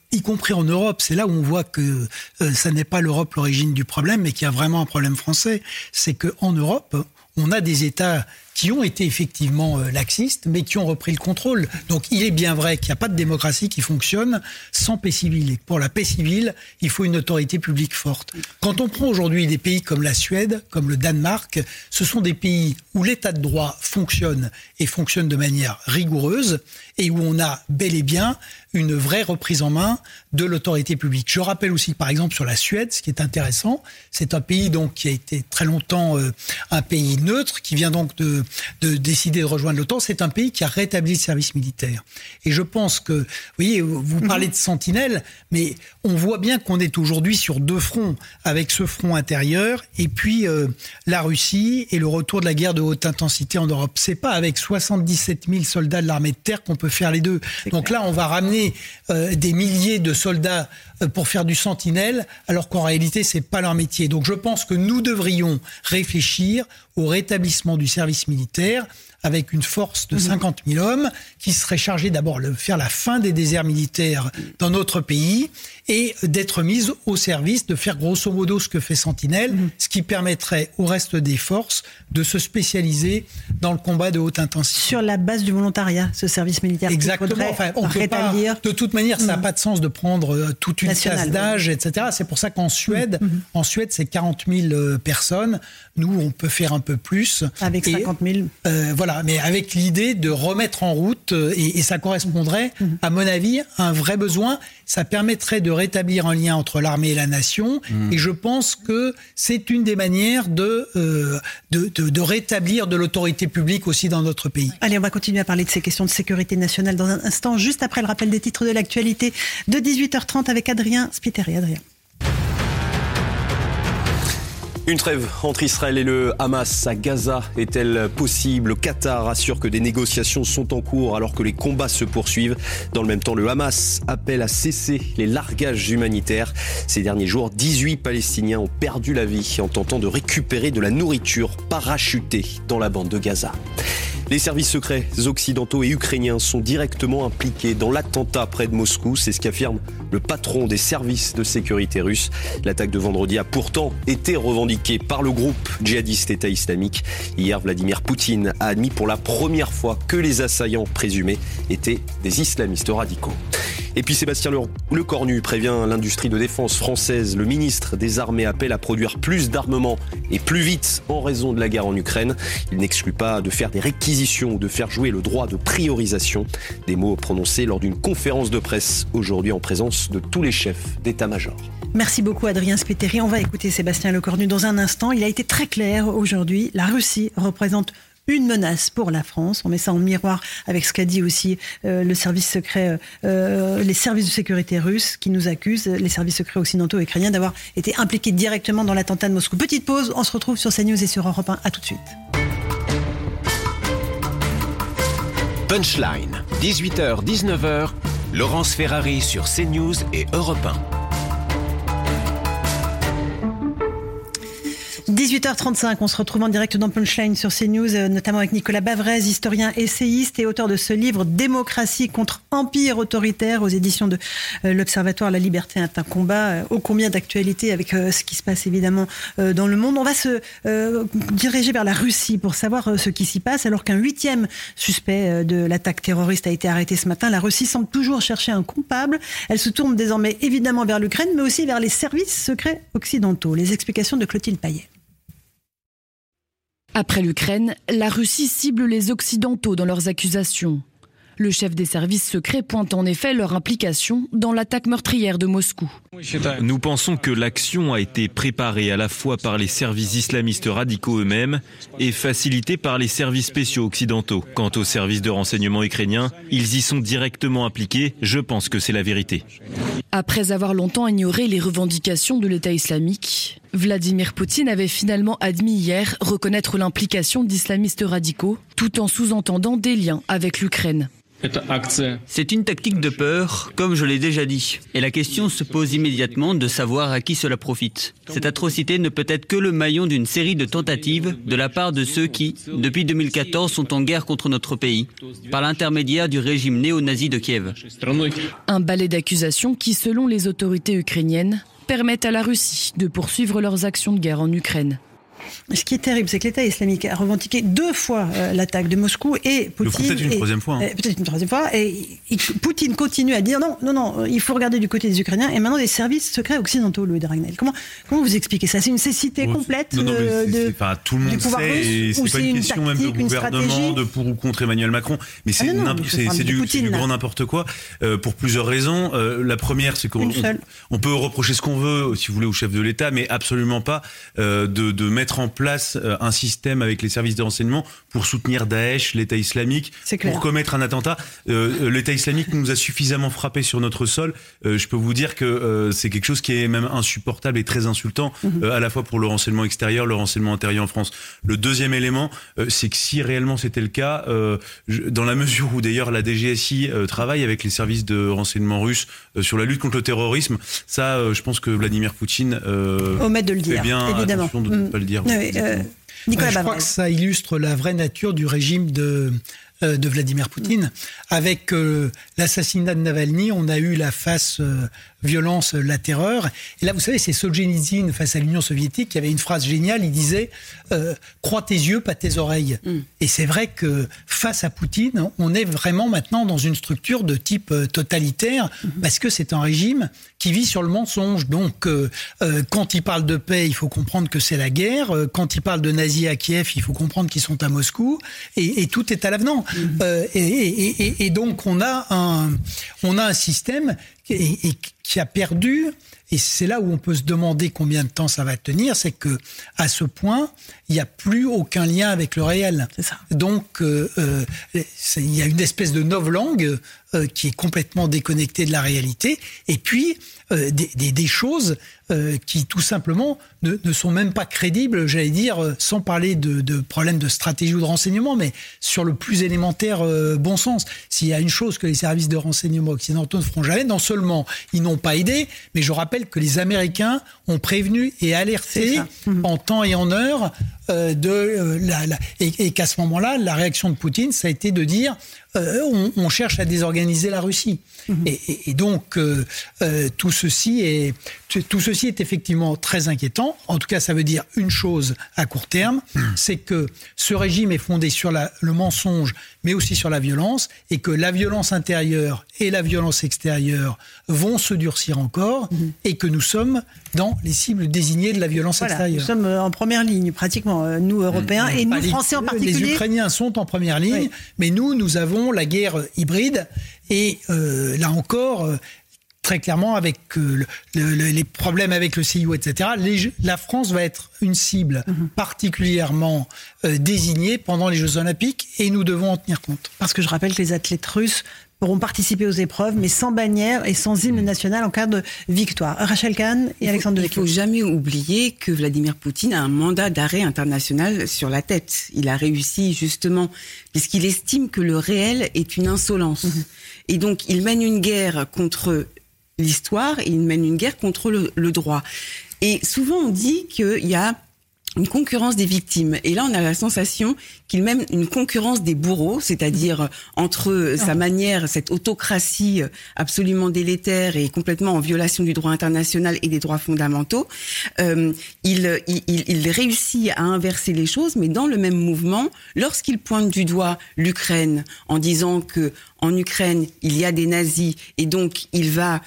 y compris en Europe, c'est là où on voit que ça n'est pas l'Europe l'origine du problème, mais qu'il y a vraiment un problème français. C'est qu'en Europe, on a des États qui ont été effectivement laxistes, mais qui ont repris le contrôle. Donc il est bien vrai qu'il n'y a pas de démocratie qui fonctionne sans paix civile. Et pour la paix civile, il faut une autorité publique forte. Quand on prend aujourd'hui des pays comme la Suède, comme le Danemark, ce sont des pays où l'état de droit fonctionne et fonctionne de manière rigoureuse et où on a bel et bien une vraie reprise en main de l'autorité publique. Je rappelle aussi que, par exemple, sur la Suède, ce qui est intéressant, c'est un pays donc qui a été très longtemps un pays neutre, qui vient donc de décider de rejoindre l'OTAN. C'est un pays qui a rétabli le service militaire. Et je pense que, vous voyez, vous parlez de sentinelle, mais on voit bien qu'on est aujourd'hui sur deux fronts, avec ce front intérieur et puis la Russie et le retour de la guerre de haute intensité en Europe. C'est pas avec 77 000 soldats de l'armée de terre qu'on peut faire les deux. Donc là, on va ramener des milliers de soldats pour faire du sentinelle, alors qu'en réalité, c'est pas leur métier. Donc je pense que nous devrions réfléchir au rétablissement du service militaire avec une force de 50 000 hommes qui serait chargée d'abord de faire la fin des déserts militaires dans notre pays et d'être mise au service de faire grosso modo ce que fait Sentinelle, ce qui permettrait au reste des forces de se spécialiser dans le combat de haute intensité. Sur la base du volontariat, ce service militaire. Exactement. Enfin, on peut pas, de toute manière, ça n'a pas de sens de prendre toute une classe d'âge, etc. C'est pour ça qu'en Suède, c'est 40 000 personnes. Nous, on peut faire un peu plus. Avec 50 000. Voilà, mais avec l'idée de remettre en route, et ça correspondrait, à mon avis, à un vrai besoin. Ça permettrait de rétablir un lien entre l'armée et la nation. Et je pense que c'est une des manières de rétablir de l'autorité publique aussi dans notre pays. Allez, on va continuer à parler de ces questions de sécurité nationale dans un instant, juste après le rappel des titres de l'actualité de 18h30 avec Adrien Spiteri. Adrien. Une trêve entre Israël et le Hamas à Gaza est-elle possible ? Le Qatar assure que des négociations sont en cours alors que les combats se poursuivent. Dans le même temps, le Hamas appelle à cesser les largages humanitaires. Ces derniers jours, 18 Palestiniens ont perdu la vie en tentant de récupérer de la nourriture parachutée dans la bande de Gaza. Les services secrets occidentaux et ukrainiens sont directement impliqués dans l'attentat près de Moscou. C'est ce qu'affirme le patron des services de sécurité russes. L'attaque de vendredi a pourtant été revendiquée par le groupe djihadiste État islamique. Hier, Vladimir Poutine a admis pour la première fois que les assaillants présumés étaient des islamistes radicaux. Et puis Sébastien Lecornu prévient l'industrie de défense française. Le ministre des Armées appelle à produire plus d'armements et plus vite en raison de la guerre en Ukraine. Il n'exclut pas de faire des réquisitions ou de faire jouer le droit de priorisation. Des mots prononcés lors d'une conférence de presse aujourd'hui en présence de tous les chefs d'état-major. Merci beaucoup Adrien Spiteri. On va écouter Sébastien Lecornu dans un instant. Il a été très clair aujourd'hui. La Russie représente une menace pour la France. On met ça en miroir avec ce qu'a dit aussi le service secret, les services de sécurité russes qui nous accusent, les services secrets occidentaux et ukrainiens, d'avoir été impliqués directement dans l'attentat de Moscou. Petite pause, on se retrouve sur CNews et sur Europe 1. À tout de suite. Punchline, 18h, 19h, Laurence Ferrari sur CNews et Europe 1. 18h35, on se retrouve en direct dans Punchline sur CNews, notamment avec Nicolas Bavrez, historien, essayiste et auteur de ce livre « Démocratie contre empire autoritaire » aux éditions de l'Observatoire La Liberté est un combat, ô combien d'actualité avec ce qui se passe évidemment dans le monde. On va se diriger vers la Russie pour savoir ce qui s'y passe, alors qu'un 8e suspect de l'attaque terroriste a été arrêté ce matin. La Russie semble toujours chercher un coupable. Elle se tourne désormais évidemment vers l'Ukraine, mais aussi vers les services secrets occidentaux. Les explications de Clotilde Payet. Après l'Ukraine, la Russie cible les Occidentaux dans leurs accusations. Le chef des services secrets pointe en effet leur implication dans l'attaque meurtrière de Moscou. Nous pensons que l'action a été préparée à la fois par les services islamistes radicaux eux-mêmes et facilitée par les services spéciaux occidentaux. Quant aux services de renseignement ukrainiens, ils y sont directement impliqués. Je pense que c'est la vérité. Après avoir longtemps ignoré les revendications de l'État islamique, Vladimir Poutine avait finalement admis hier reconnaître l'implication d'islamistes radicaux, tout en sous-entendant des liens avec l'Ukraine. C'est une tactique de peur, comme je l'ai déjà dit. Et la question se pose immédiatement de savoir à qui cela profite. Cette atrocité ne peut être que le maillon d'une série de tentatives de la part de ceux qui, depuis 2014, sont en guerre contre notre pays, par l'intermédiaire du régime néo-nazi de Kiev. Un balai d'accusations qui, selon les autorités ukrainiennes, permettent à la Russie de poursuivre leurs actions de guerre en Ukraine. Ce qui est terrible, c'est que l'État islamique a revendiqué 2 fois l'attaque de Moscou et Poutine... Peut-être une troisième fois. Peut-être une troisième fois. Et Poutine continue à dire non, il faut regarder du côté des Ukrainiens. Et maintenant, des services secrets occidentaux, Louis de Ragnel. Comment vous expliquez ça? C'est une cécité complète tout le monde sait, et c'est pas une question même de gouvernement, de pour ou contre Emmanuel Macron. Mais c'est du grand n'importe quoi, pour plusieurs raisons. La première, c'est qu'on peut reprocher ce qu'on veut, si vous voulez, au chef de l'État, mais absolument pas de mettre en place un système avec les services de renseignement pour soutenir Daesh, l'État islamique, pour commettre un attentat. L'État islamique nous a suffisamment frappé sur notre sol. Je peux vous dire que c'est quelque chose qui est même insupportable et très insultant, à la fois pour le renseignement extérieur, le renseignement intérieur en France. Le deuxième élément, c'est que si réellement c'était le cas, dans la mesure où d'ailleurs la DGSI travaille avec les services de renseignement russes sur la lutte contre le terrorisme, ça, je pense que Vladimir Poutine omet de le dire, bien évidemment. Attention de ne pas le dire. Nicolas je crois que ça illustre la vraie nature du régime de Vladimir Poutine. Avec l'assassinat de Navalny, on a eu la face violence, la terreur. Et là, vous savez, c'est Solzhenitsyn face à l'Union soviétique qui avait une phrase géniale. Il disait crois tes yeux, pas tes oreilles. Et c'est vrai que face à Poutine, on est vraiment maintenant dans une structure de type totalitaire parce que c'est un régime qui vit sur le mensonge. Donc, quand il parle de paix, il faut comprendre que c'est la guerre. Quand il parle de nazis à Kiev, il faut comprendre qu'ils sont à Moscou. Et tout est à l'avenant. Et donc, on a un système qui a perdu, et c'est là où on peut se demander combien de temps ça va tenir, c'est que à ce point, il n'y a plus aucun lien avec le réel. C'est ça. Donc, il y a une espèce de novlangue qui est complètement déconnectée de la réalité, et puis des choses qui tout simplement ne sont même pas crédibles, j'allais dire, sans parler de problèmes de stratégie ou de renseignement, mais sur le plus élémentaire bon sens. S'il y a une chose que les services de renseignement occidentaux ne feront jamais, non seulement ils n'ont pas aidé, mais je rappelle que les Américains ont prévenu et alerté en temps et en heure et qu'à ce moment-là, la réaction de Poutine, ça a été de dire on cherche à désorganiser la Russie. Et donc, tout ceci est effectivement très inquiétant. En tout cas, ça veut dire une chose à court terme, c'est que ce régime est fondé sur le mensonge, mais aussi sur la violence, et que la violence intérieure et la violence extérieure vont se durcir encore, et que nous sommes dans les cibles désignées de la violence extérieure. Nous sommes en première ligne, pratiquement, nous, Européens, et nous, Français en particulier. Les Ukrainiens sont en première ligne, mais nous avons la guerre hybride, et là encore... très clairement, avec les problèmes avec le CIO, etc., la France va être une cible particulièrement désignée pendant les Jeux Olympiques, et nous devons en tenir compte. Parce que je rappelle que les athlètes russes pourront participer aux épreuves, mais sans bannière et sans hymne national en cas de victoire. Rachel Kahn et Alexandre Devecchio. Il ne faut jamais oublier que Vladimir Poutine a un mandat d'arrêt international sur la tête. Il a réussi justement, puisqu'il estime que le réel est une insolence. Et donc, il mène une guerre contre l'histoire et il mène une guerre contre le droit. Et souvent, on dit qu'il y a une concurrence des victimes. Et là, on a la sensation qu'il mène une concurrence des bourreaux, c'est-à-dire entre sa manière, cette autocratie absolument délétère et complètement en violation du droit international et des droits fondamentaux. Il réussit à inverser les choses, mais dans le même mouvement, lorsqu'il pointe du doigt l'Ukraine en disant que en Ukraine, il y a des nazis et donc il va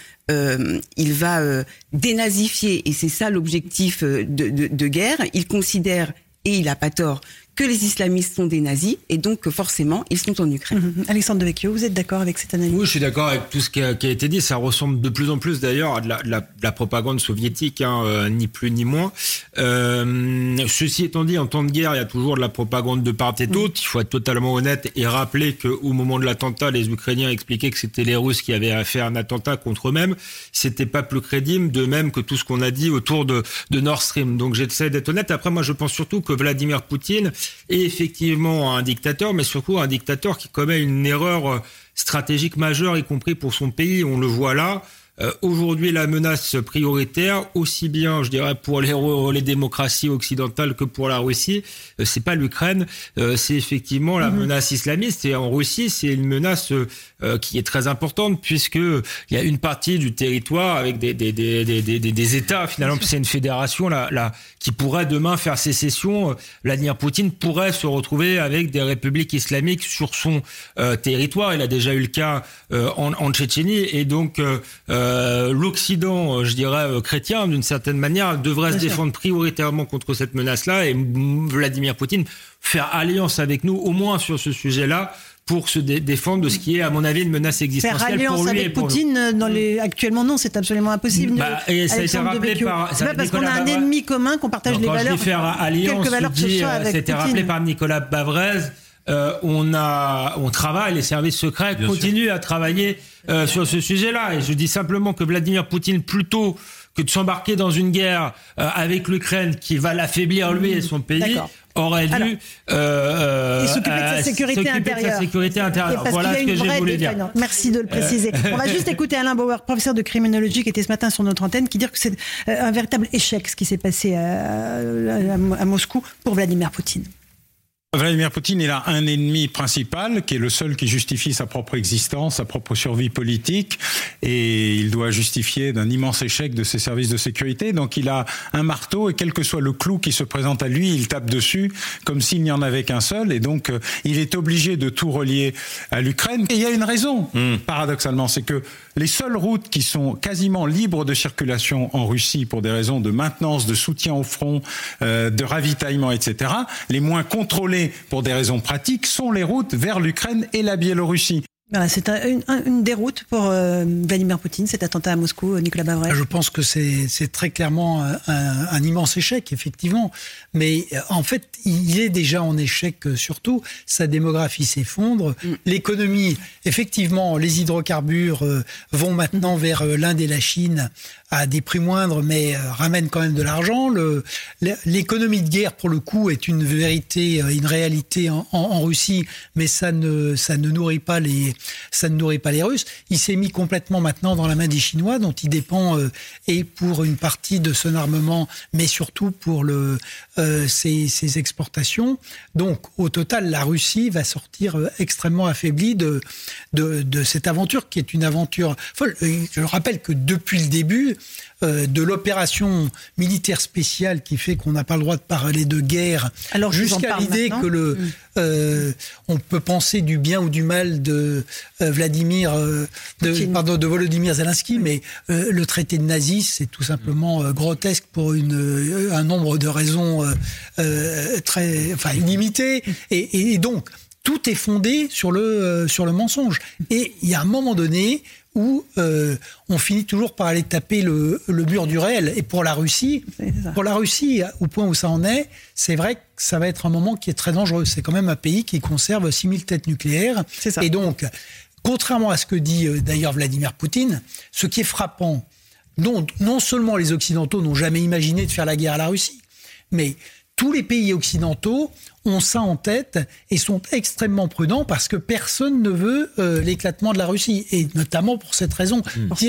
dénazifier, et c'est ça l'objectif de guerre. Il considère, et il n'a pas tort, que les islamistes sont des nazis et donc que forcément ils sont en Ukraine. Alexandre Devecchio, vous êtes d'accord avec cette analyse? Oui, je suis d'accord avec tout ce qui a été dit. Ça ressemble de plus en plus d'ailleurs à de la propagande soviétique, ni plus ni moins. Ceci étant dit, en temps de guerre, il y a toujours de la propagande de part et d'autre. Il faut être totalement honnête et rappeler qu'au moment de l'attentat, les Ukrainiens expliquaient que c'était les Russes qui avaient fait un attentat contre eux-mêmes. C'était pas plus crédible, de même que tout ce qu'on a dit autour de Nord Stream. Donc j'essaie d'être honnête. Après, moi, je pense surtout que Vladimir Poutine est effectivement un dictateur, mais surtout un dictateur qui commet une erreur stratégique majeure, y compris pour son pays. On le voit là. Aujourd'hui, la menace prioritaire, aussi bien, je dirais, pour les démocraties occidentales que pour la Russie, c'est pas l'Ukraine, c'est effectivement la menace islamiste. Et en Russie, c'est une menace qui est très importante, puisque il y a une partie du territoire avec des États, finalement, c'est une fédération là, qui pourrait demain faire sécession. Vladimir Poutine pourrait se retrouver avec des républiques islamiques sur son territoire. Il a déjà eu le cas en Tchétchénie, et donc l'Occident, je dirais, chrétien, d'une certaine manière, devrait se défendre prioritairement contre cette menace-là, et Vladimir Poutine faire alliance avec nous, au moins sur ce sujet-là, pour se défendre de ce qui est, à mon avis, une menace existentielle pour lui. Faire alliance avec Poutine, actuellement, non, c'est absolument impossible. Et ça a été rappelé par... parce qu'on a un ennemi commun, qu'on partage les valeurs. Quand je dis faire alliance, c'était rappelé par Nicolas Bavrez. On travaille, les services secrets continuent à travailler sur ce sujet-là. Et je dis simplement que Vladimir Poutine, plutôt que de s'embarquer dans une guerre avec l'Ukraine qui va l'affaiblir lui et son pays, aurait dû s'occuper de sa sécurité intérieure. Voilà ce que j'ai voulu dire. Merci de le préciser. On va juste écouter Alain Bauer, professeur de criminologie, qui était ce matin sur notre antenne, qui dit que c'est un véritable échec ce qui s'est passé à Moscou pour Vladimir Poutine. Vladimir Poutine, il a un ennemi principal, qui est le seul qui justifie sa propre existence, sa propre survie politique, et il doit justifier d'un immense échec de ses services de sécurité. Donc il a un marteau, et quel que soit le clou qui se présente à lui, il tape dessus, comme s'il n'y en avait qu'un seul, et donc il est obligé de tout relier à l'Ukraine. Et il y a une raison, paradoxalement, c'est que les seules routes qui sont quasiment libres de circulation en Russie pour des raisons de maintenance, de soutien au front, de ravitaillement, etc., les moins contrôlées pour des raisons pratiques, sont les routes vers l'Ukraine et la Biélorussie. Voilà, c'est une déroute pour Vladimir Poutine, cet attentat à Moscou, Nicolas Bavrez. Je pense que c'est très clairement un immense échec, effectivement. Mais en fait, il est déjà en échec surtout. Sa démographie s'effondre. L'économie, effectivement, les hydrocarbures vont maintenant vers l'Inde et la Chine à des prix moindres, mais ramènent quand même de l'argent. L'économie de guerre, pour le coup, est une vérité, une réalité en Russie, mais ça ne nourrit pas les Russes. Il s'est mis complètement maintenant dans la main des Chinois, dont il dépend et pour une partie de son armement, mais surtout pour ses exportations. Donc, au total, la Russie va sortir extrêmement affaiblie de cette aventure, qui est une aventure folle. Je rappelle que depuis le début de l'opération militaire spéciale qui fait qu'on n'a pas le droit de parler de guerre, jusqu'à l'idée que on peut penser du bien ou du mal de de Volodymyr Zelensky, mais le traité de Nazi, c'est tout simplement grotesque pour un nombre de raisons illimitées, et donc tout est fondé sur le mensonge. Et il y a un moment donné où on finit toujours par aller taper le mur du réel. Et pour la Russie, au point où ça en est, c'est vrai que ça va être un moment qui est très dangereux. C'est quand même un pays qui conserve 6000 têtes nucléaires. Et donc, contrairement à ce que dit d'ailleurs Vladimir Poutine, ce qui est frappant, non seulement les Occidentaux n'ont jamais imaginé de faire la guerre à la Russie, mais tous les pays occidentaux ont ça en tête et sont extrêmement prudents, parce que personne ne veut l'éclatement de la Russie, et notamment pour cette raison.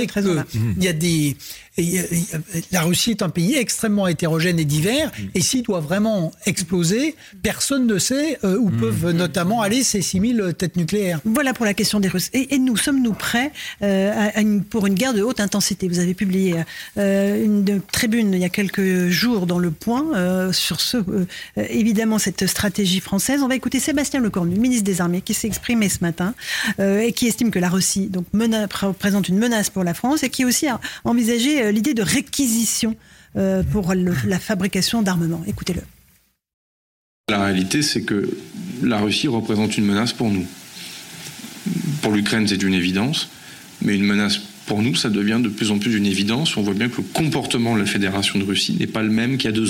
La Russie est un pays extrêmement hétérogène et divers, et s'il doit vraiment exploser, personne ne sait où peuvent notamment aller ces 6000 têtes nucléaires. Voilà pour la question des Russes. Et sommes-nous prêts pour une guerre de haute intensité? Vous avez publié une tribune il y a quelques jours dans Le Point sur évidemment cette stratégie française. On va écouter Sébastien Lecornu, ministre des Armées, qui s'est exprimé ce matin et qui estime que la Russie représente une menace pour la France, et qui aussi a envisagé l'idée de réquisition pour la fabrication d'armements. Écoutez-le. La réalité, c'est que la Russie représente une menace pour nous. Pour l'Ukraine, c'est une évidence, mais une menace pour nous, ça devient de plus en plus une évidence. On voit bien que le comportement de la Fédération de Russie n'est pas le même qu'il y a 2 ans.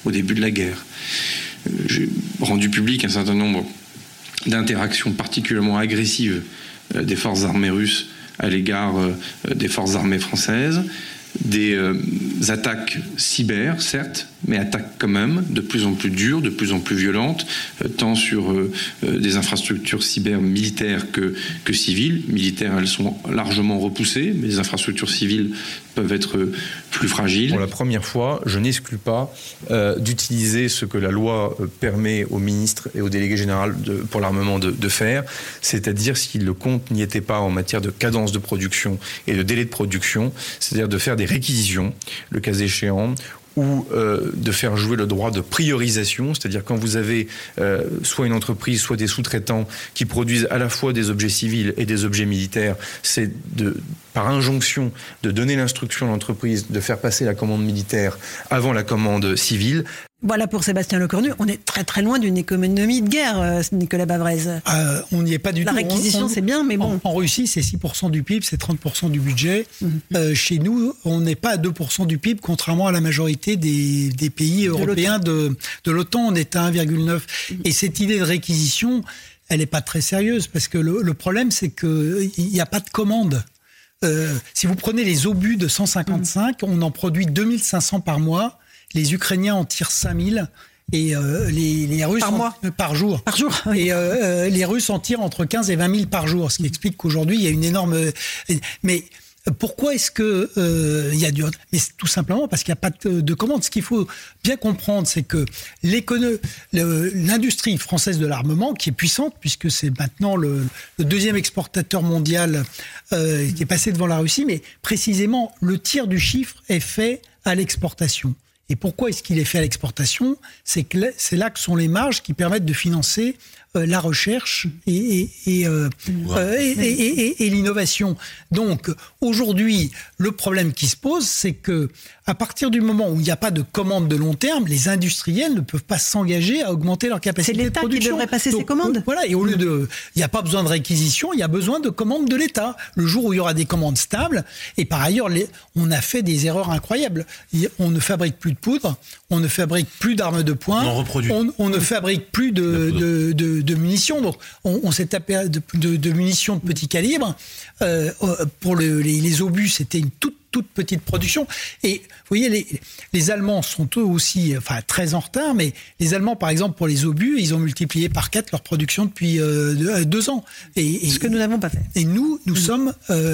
au début de la guerre. J'ai rendu public un certain nombre d'interactions particulièrement agressives des forces armées russes à l'égard des forces armées françaises, des attaques cyber, certes, mais attaques quand même, de plus en plus dures, de plus en plus violentes, tant sur des infrastructures cyber militaires que civiles. Militaires, elles sont largement repoussées, mais les infrastructures civiles peuvent être plus fragiles. Pour la première fois, je n'exclus pas d'utiliser ce que la loi permet au ministre et au délégué général pour l'armement de faire, c'est-à-dire, si le compte n'y était pas en matière de cadence de production et de délai de production, c'est-à-dire de faire des réquisitions, le cas échéant, ou de faire jouer le droit de priorisation, c'est-à-dire quand vous avez soit une entreprise, soit des sous-traitants qui produisent à la fois des objets civils et des objets militaires, c'est par injonction de donner l'instruction à l'entreprise de faire passer la commande militaire avant la commande civile. Voilà pour Sébastien Lecornu. On est très très loin d'une économie de guerre, Nicolas Bavrez. On n'y est pas du tout. La réquisition, c'est bien, mais bon. En Russie, c'est 6% du PIB, c'est 30% du budget. Chez nous, on n'est pas à 2% du PIB, contrairement à la majorité des pays européens de l'OTAN. On est à 1,9%. Et cette idée de réquisition, elle n'est pas très sérieuse, parce que le problème, c'est qu'il n'y a pas de commande. Si vous prenez les obus de 155, on en produit 2500 par mois. Les Ukrainiens en tirent 5000 et les Russes par jour. Oui. Et les Russes en tirent entre 15 et 20 000 par jour, ce qui explique qu'aujourd'hui il y a une énorme. Mais pourquoi est-ce que il y a du? Mais c'est tout simplement parce qu'il n'y a pas de commande. Ce qu'il faut bien comprendre, c'est que l'industrie française de l'armement, qui est puissante puisque c'est maintenant le deuxième exportateur mondial qui est passé devant la Russie, mais précisément le tiers du chiffre est fait à l'exportation. Et pourquoi est-ce qu'il est fait à l'exportation ? C'est là que sont les marges qui permettent de financer la recherche et l'innovation. Donc aujourd'hui, le problème qui se pose, c'est que à partir du moment où il n'y a pas de commande de long terme, les industriels ne peuvent pas s'engager à augmenter leur capacité de production. C'est l'État qui devrait passer ses commandes. Voilà, et au lieu il n'y a pas besoin de réquisition, il y a besoin de commandes de l'État. Le jour où il y aura des commandes stables, et par ailleurs, on a fait des erreurs incroyables. On ne fabrique plus de poudre, on ne fabrique plus d'armes de poing, on ne fabrique plus de munitions. Donc, on s'est tapé de munitions de petit calibre. Pour les obus, c'était une toute petite production. Et vous voyez, les Allemands sont eux aussi très en retard, mais les Allemands, par exemple, pour les obus, ils ont multiplié par 4 leur production depuis 2 ans. Et ce que nous n'avons pas fait. Et nous sommes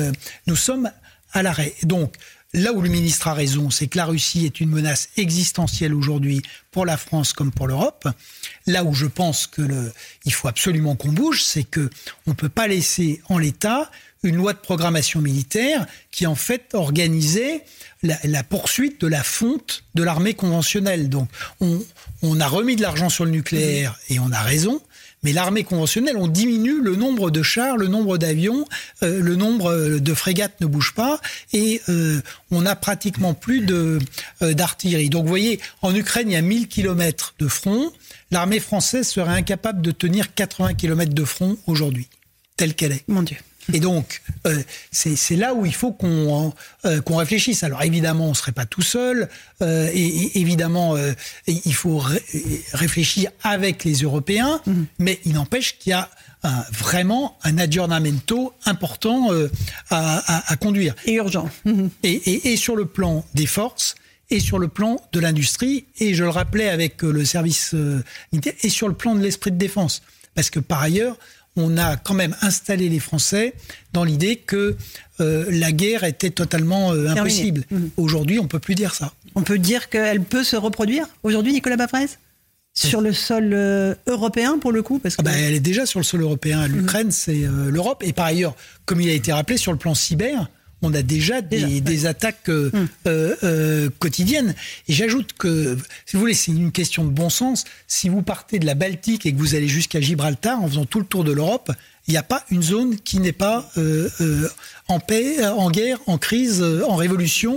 à l'arrêt. Donc, là où le ministre a raison, c'est que la Russie est une menace existentielle aujourd'hui pour la France comme pour l'Europe. Là où je pense il faut absolument qu'on bouge, c'est que on ne peut pas laisser en l'état une loi de programmation militaire qui en fait organisait la poursuite de la fonte de l'armée conventionnelle. Donc on a remis de l'argent sur le nucléaire et on a raison. Mais l'armée conventionnelle, on diminue le nombre de chars, le nombre d'avions, le nombre de frégates ne bouge pas et on n'a pratiquement plus d'artillerie. Donc vous voyez, en Ukraine, il y a 1000 km de front. L'armée française serait incapable de tenir 80 km de front aujourd'hui, telle qu'elle est. Mon Dieu. Et donc, c'est là où il faut qu'on réfléchisse. Alors évidemment, on ne serait pas tout seul. Et évidemment, il faut réfléchir avec les Européens. Mais il n'empêche qu'il y a vraiment un aggiornamento important à conduire. Et urgent. Et sur le plan des forces, et sur le plan de l'industrie, et je le rappelais avec le service militaire, et sur le plan de l'esprit de défense. Parce que par ailleurs, on a quand même installé les Français dans l'idée que la guerre était totalement impossible. Aujourd'hui, on ne peut plus dire ça. On peut dire qu'elle peut se reproduire aujourd'hui, Nicolas Bavrez ? Sur le sol européen, pour le coup parce que... Elle est déjà sur le sol européen. L'Ukraine, c'est l'Europe. Et par ailleurs, comme il a été rappelé, sur le plan cyber, on a déjà des attaques quotidiennes. Et j'ajoute que, si vous voulez, c'est une question de bon sens. Si vous partez de la Baltique et que vous allez jusqu'à Gibraltar, en faisant tout le tour de l'Europe, il n'y a pas une zone qui n'est pas en paix, en guerre, en crise, en révolution,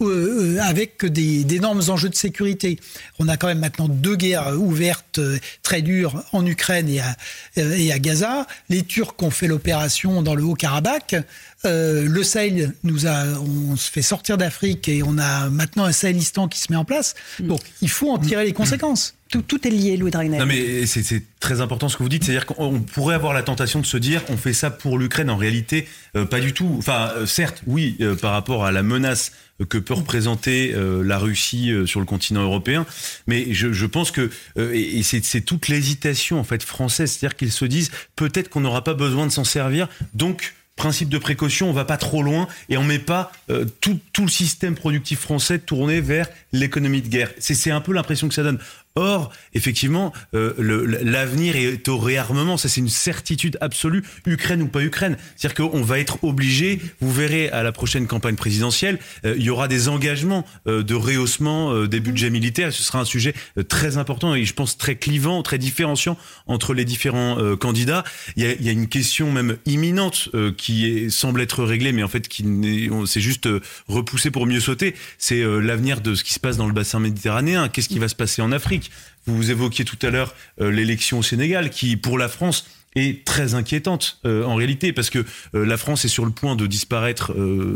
avec d'énormes enjeux de sécurité. On a quand même maintenant 2 guerres ouvertes très dures en Ukraine et à Gaza. Les Turcs ont fait l'opération dans le Haut-Karabakh. Le Sahel on se fait sortir d'Afrique et on a maintenant un Sahélistan qui se met en place. Donc, il faut en tirer les conséquences. Tout est lié, Louis Dragnel. Non, mais c'est très important ce que vous dites. C'est-à-dire qu'on pourrait avoir la tentation de se dire on fait ça pour l'Ukraine. En réalité, pas du tout. Enfin, certes, oui, par rapport à la menace que peut représenter la Russie sur le continent européen. Mais je pense que et c'est toute l'hésitation en fait française. C'est-à-dire qu'ils se disent peut-être qu'on n'aura pas besoin de s'en servir. Donc, principe de précaution, on va pas trop loin et on met pas tout le système productif français tourné vers l'économie de guerre. C'est un peu l'impression que ça donne. Or, effectivement, l'avenir est au réarmement. Ça, c'est une certitude absolue, Ukraine ou pas Ukraine. C'est-à-dire qu'on va être obligé, vous verrez à la prochaine campagne présidentielle, il y aura des engagements de rehaussement des budgets militaires. Ce sera un sujet très important et je pense très clivant, très différenciant entre les différents candidats. Il y a une question même imminente qui semble être réglée, mais en fait, c'est juste repoussé pour mieux sauter. C'est l'avenir de ce qui se passe dans le bassin méditerranéen. Qu'est-ce qui va se passer en Afrique ? Vous évoquiez tout à l'heure l'élection au Sénégal qui, pour la France, est très inquiétante en réalité parce que la France est sur le point de disparaître.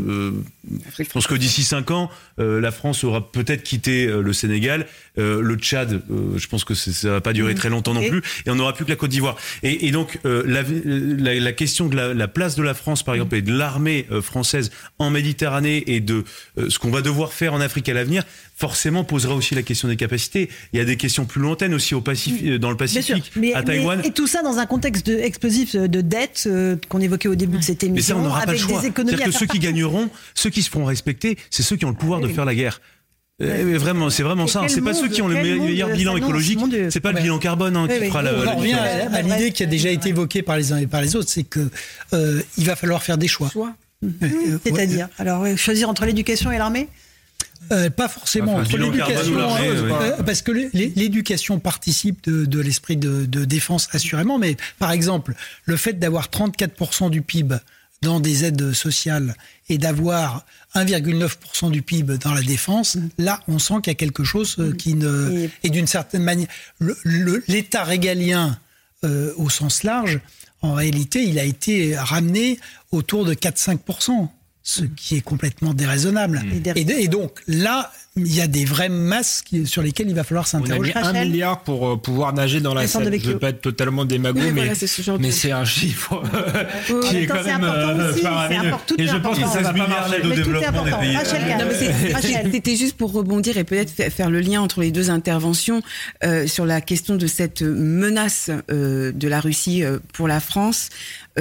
Je pense que d'ici 5 ans, la France aura peut-être quitté le Sénégal, le Tchad. Je pense que ça va pas durer très longtemps non plus, et on n'aura plus que la Côte d'Ivoire. Et donc la question de la place de la France, par exemple, et de l'armée française en Méditerranée et de ce qu'on va devoir faire en Afrique à l'avenir, forcément posera aussi la question des capacités. Il y a des questions plus lointaines aussi dans le Pacifique, à Taïwan. Et tout ça dans un contexte explosif de dette qu'on évoquait au début de cette émission. Mais ça, on n'aura pas le choix. C'est-à-dire que ceux qui gagneront, ceux qui se feront respecter, c'est ceux qui ont le pouvoir de faire la guerre. Vraiment, c'est vraiment ça. C'est pas ceux qui ont le meilleur bilan écologique. C'est pas le bilan carbone qui fera la. On revient à l'idée qui a déjà été évoquée par les uns et par les autres, c'est que il va falloir faire des choix. C'est-à-dire, alors choisir entre l'éducation et l'armée. Pas forcément entre l'éducation, parce que l'éducation participe de l'esprit de défense assurément, mais par exemple, le fait d'avoir 34% du PIB dans des aides sociales et d'avoir 1,9% du PIB dans la défense, là, on sent qu'il y a quelque chose qui ne... Et d'une certaine manière, l'État régalien au sens large, en réalité, il a été ramené autour de 4-5%. Ce qui est complètement déraisonnable. Et donc là, il y a des vraies masses sur lesquelles il va falloir s'interroger. On a mis 1 milliard pour pouvoir nager dans la Seine. Je ne veux pas être totalement démago, mais c'est un chiffre qui est quand même faramineux. Et je pense que ça va pas marcher au développement des pays. C'était juste pour rebondir et peut-être faire le lien entre les deux interventions sur la question de cette menace de la Russie pour la France.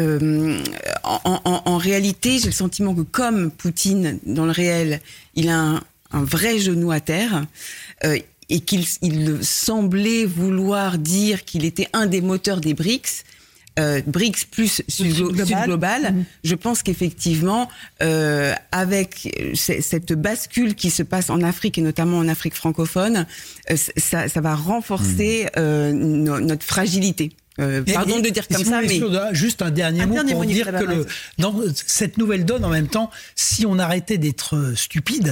En réalité, j'ai le sentiment que comme Poutine, dans le réel, il a un vrai genou à terre et qu'il semblait vouloir dire qu'il était un des moteurs des BRICS, BRICS plus Sud global, je pense qu'effectivement, avec cette bascule qui se passe en Afrique et notamment en Afrique francophone, ça va renforcer notre fragilité. Pardon de dire comme ça, mais... Juste un dernier mot pour dire que dans cette nouvelle donne, en même temps, si on arrêtait d'être stupide,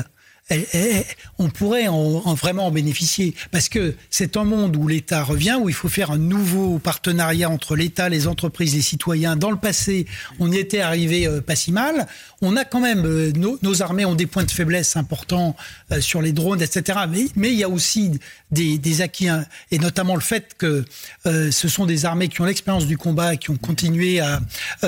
on pourrait vraiment en bénéficier. Parce que c'est un monde où l'État revient, où il faut faire un nouveau partenariat entre l'État, les entreprises, les citoyens. Dans le passé, on y était arrivé pas si mal. On a quand même, nos armées ont des points de faiblesse importants sur les drones, etc. Mais il y a aussi des acquis, et notamment le fait que ce sont des armées qui ont l'expérience du combat et qui ont continué à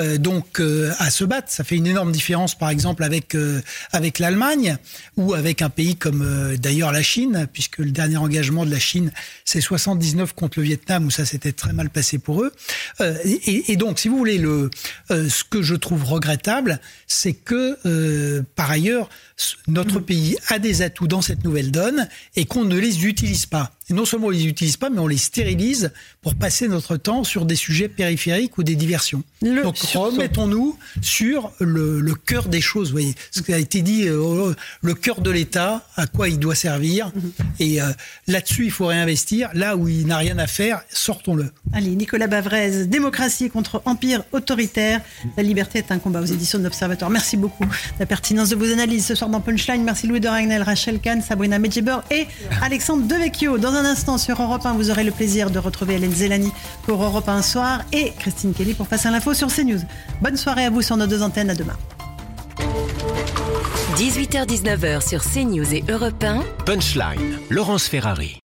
se battre. Ça fait une énorme différence, par exemple, avec l'Allemagne ou avec un pays comme d'ailleurs la Chine, puisque le dernier engagement de la Chine, c'est 79 contre le Vietnam, où ça s'était très mal passé pour eux. Et donc, si vous voulez, ce que je trouve regrettable, c'est que, par ailleurs, notre pays a des atouts dans cette nouvelle donne et qu'on ne les utilise pas. Et non seulement on les utilise pas, mais on les stérilise pour passer notre temps sur des sujets périphériques ou des diversions. Donc remettons-nous sur le cœur des choses. Vous voyez, ce qui a été dit, le cœur de l'État, à quoi il doit servir. Et là-dessus, il faut réinvestir. Là où il n'a rien à faire, sortons-le. Allez, Nicolas Bavrez, démocratie contre empire autoritaire. La liberté est un combat, aux éditions de l'Observatoire. Merci beaucoup de la pertinence de vos analyses ce soir dans Punchline. Merci Louis Dragnel, Rachel Kahn, Sabrina Medjeber et Alexandre Devecchio. Dans un instant sur Europe 1, vous aurez le plaisir de retrouver Hélène Zélani pour Europe 1 Soir et Christine Kelly pour Face à l'info sur CNews. Bonne soirée à vous sur nos deux antennes. À demain. 18h-19h sur CNews et Europe 1. Punchline, Laurence Ferrari.